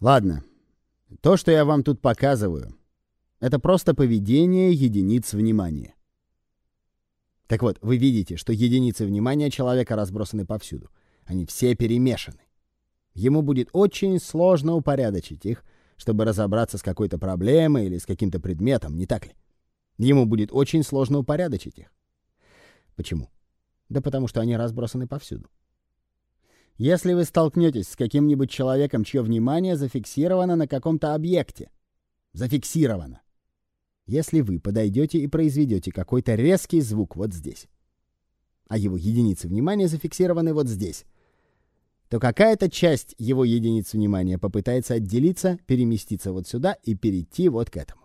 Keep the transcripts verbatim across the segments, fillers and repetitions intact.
Ладно, то, что я вам тут показываю, это просто поведение единиц внимания. Так вот, вы видите, что единицы внимания человека разбросаны повсюду. Они все перемешаны. Ему будет очень сложно упорядочить их, чтобы разобраться с какой-то проблемой или с каким-то предметом, не так ли? Ему будет очень сложно упорядочить их. Почему? Да потому что они разбросаны повсюду. Если вы столкнетесь с каким-нибудь человеком, чье внимание зафиксировано на каком-то объекте, зафиксировано. Если вы подойдете и произведете какой-то резкий звук вот здесь, а его единицы внимания зафиксированы вот здесь, то какая-то часть его единиц внимания попытается отделиться, переместиться вот сюда и перейти вот к этому.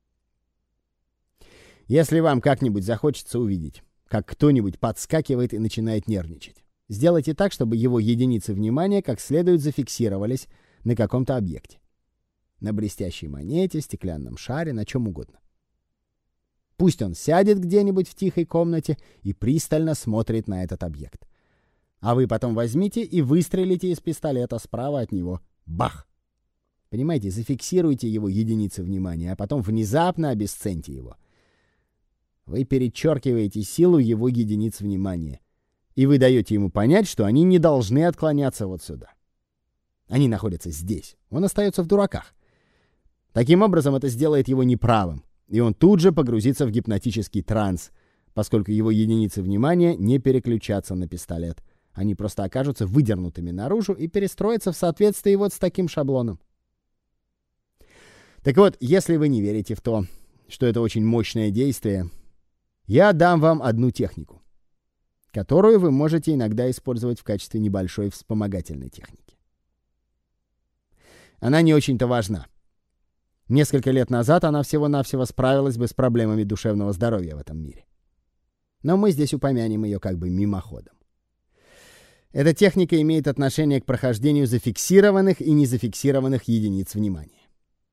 Если вам как-нибудь захочется увидеть, как кто-нибудь подскакивает и начинает нервничать, сделайте так, чтобы его единицы внимания как следует зафиксировались на каком-то объекте. На блестящей монете, стеклянном шаре, на чем угодно. Пусть он сядет где-нибудь в тихой комнате и пристально смотрит на этот объект. А вы потом возьмите и выстрелите из пистолета справа от него. Бах! Понимаете, зафиксируйте его единицы внимания, а потом внезапно обесценьте его. Вы перечеркиваете силу его единиц внимания. И вы даете ему понять, что они не должны отклоняться вот сюда. Они находятся здесь. Он остается в дураках. Таким образом, это сделает его неправым. И он тут же погрузится в гипнотический транс, поскольку его единицы внимания не переключатся на пистолет. Они просто окажутся выдернутыми наружу и перестроятся в соответствии вот с таким шаблоном. Так вот, если вы не верите в то, что это очень мощное действие, я дам вам одну технику, которую вы можете иногда использовать в качестве небольшой вспомогательной техники. Она не очень-то важна. Несколько лет назад она всего-навсего справилась бы с проблемами душевного здоровья в этом мире. Но мы здесь упомянем ее как бы мимоходом. Эта техника имеет отношение к прохождению зафиксированных и незафиксированных единиц внимания.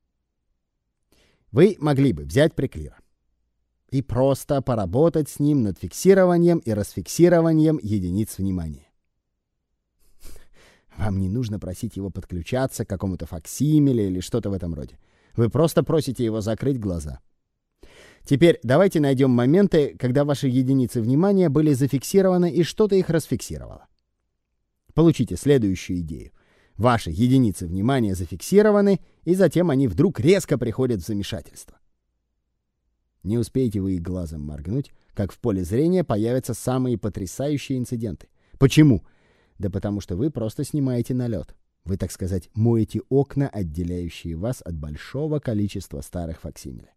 Вы могли бы взять приклира и просто поработать с ним над фиксированием и расфиксированием единиц внимания. Вам не нужно просить его подключаться к какому-то факсимиле или что-то в этом роде. Вы просто просите его закрыть глаза. Теперь давайте найдем моменты, когда ваши единицы внимания были зафиксированы и что-то их расфиксировало. Получите следующую идею. Ваши единицы внимания зафиксированы, и затем они вдруг резко приходят в замешательство. Не успеете вы и глазом моргнуть, как в поле зрения появятся самые потрясающие инциденты. Почему? Да потому что вы просто снимаете налет. Вы, так сказать, моете окна, отделяющие вас от большого количества старых факсимиле.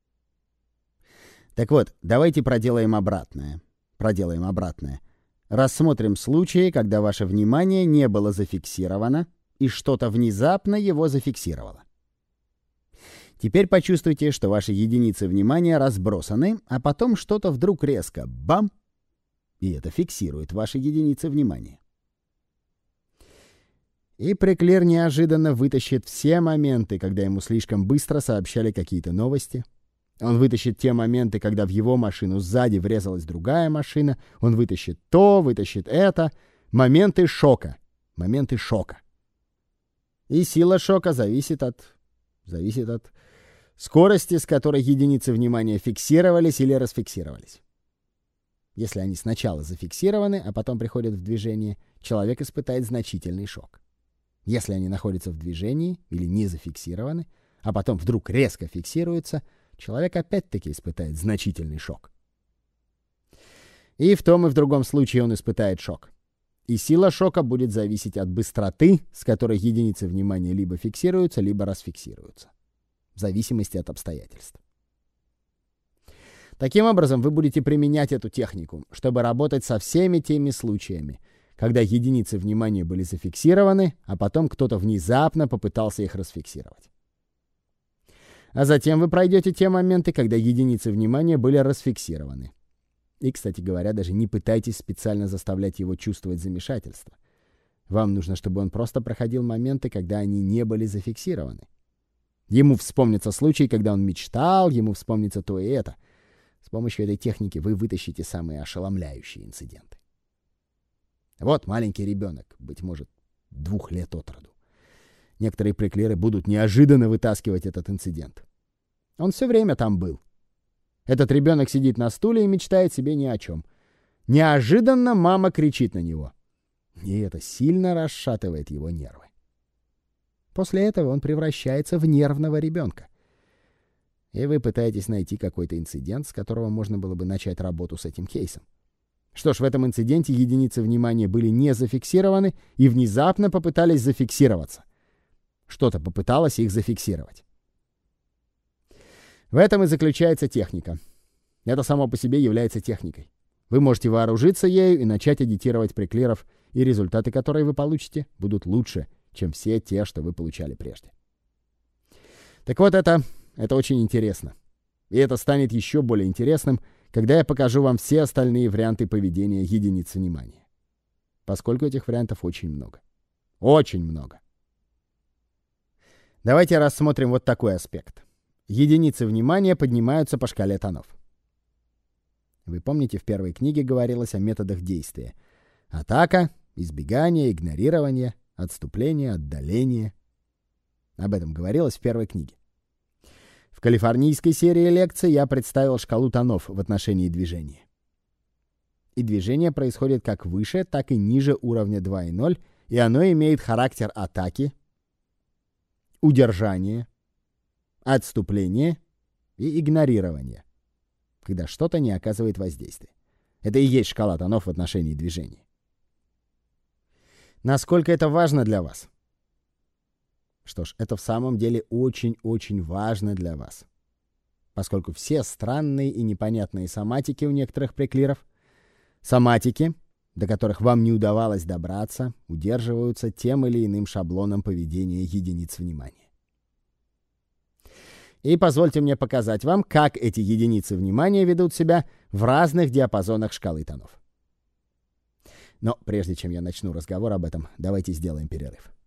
Так вот, давайте проделаем обратное. Проделаем обратное. Рассмотрим случаи, когда ваше внимание не было зафиксировано, и что-то внезапно его зафиксировало. Теперь почувствуйте, что ваши единицы внимания разбросаны, а потом что-то вдруг резко бам, и это фиксирует ваши единицы внимания. И приклир неожиданно вытащит все моменты, когда ему слишком быстро сообщали какие-то новости. Он вытащит те моменты, когда в его машину сзади врезалась другая машина. Он вытащит то, вытащит это. Моменты шока. Моменты шока. И сила шока зависит от... зависит от скорости, с которой единицы внимания фиксировались или расфиксировались. Если они сначала зафиксированы, а потом приходят в движение, человек испытает значительный шок. Если они находятся в движении или не зафиксированы, а потом вдруг резко фиксируются, человек опять-таки испытает значительный шок. И в том и в другом случае он испытает шок. И сила шока будет зависеть от быстроты, с которой единицы внимания либо фиксируются, либо расфиксируются. В зависимости от обстоятельств. Таким образом, вы будете применять эту технику, чтобы работать со всеми теми случаями, когда единицы внимания были зафиксированы, а потом кто-то внезапно попытался их расфиксировать. А затем вы пройдете те моменты, когда единицы внимания были расфиксированы. И, кстати говоря, даже не пытайтесь специально заставлять его чувствовать замешательство. Вам нужно, чтобы он просто проходил моменты, когда они не были зафиксированы. Ему вспомнится случай, когда он мечтал, ему вспомнится то и это. С помощью этой техники вы вытащите самые ошеломляющие инциденты. Вот маленький ребенок, быть может, двух лет от роду. Некоторые преклеры будут неожиданно вытаскивать этот инцидент. Он все время там был. Этот ребенок сидит на стуле и мечтает себе ни о чем. Неожиданно мама кричит на него. И это сильно расшатывает его нервы. После этого он превращается в нервного ребенка. И вы пытаетесь найти какой-то инцидент, с которого можно было бы начать работу с этим кейсом. Что ж, в этом инциденте единицы внимания были не зафиксированы и внезапно попытались зафиксироваться. Что-то попыталось их зафиксировать. В этом и заключается техника. Это само по себе является техникой. Вы можете вооружиться ею и начать эдитировать преклеров, и результаты, которые вы получите, будут лучше, чем все те, что вы получали прежде. Так вот, это, это очень интересно. И это станет еще более интересным, когда я покажу вам все остальные варианты поведения единиц внимания. Поскольку этих вариантов очень много. Очень много. Давайте рассмотрим вот такой аспект. Единицы внимания поднимаются по шкале тонов. Вы помните, в первой книге говорилось о методах действия. Атака, избегание, игнорирование, отступление, отдаление. Об этом говорилось в первой книге. В калифорнийской серии лекций я представил шкалу тонов в отношении движения. И движение происходит как выше, так и ниже уровня два и ноль, и оно имеет характер атаки, удержания, отступления и игнорирования, когда что-то не оказывает воздействия. Это и есть шкала тонов в отношении движения. Насколько это важно для вас? Что ж, это в самом деле очень-очень важно для вас. Поскольку все странные и непонятные соматики у некоторых преклиров, соматики, до которых вам не удавалось добраться, удерживаются тем или иным шаблоном поведения единиц внимания. И позвольте мне показать вам, как эти единицы внимания ведут себя в разных диапазонах шкалы тонов. Но прежде чем я начну разговор об этом, давайте сделаем перерыв.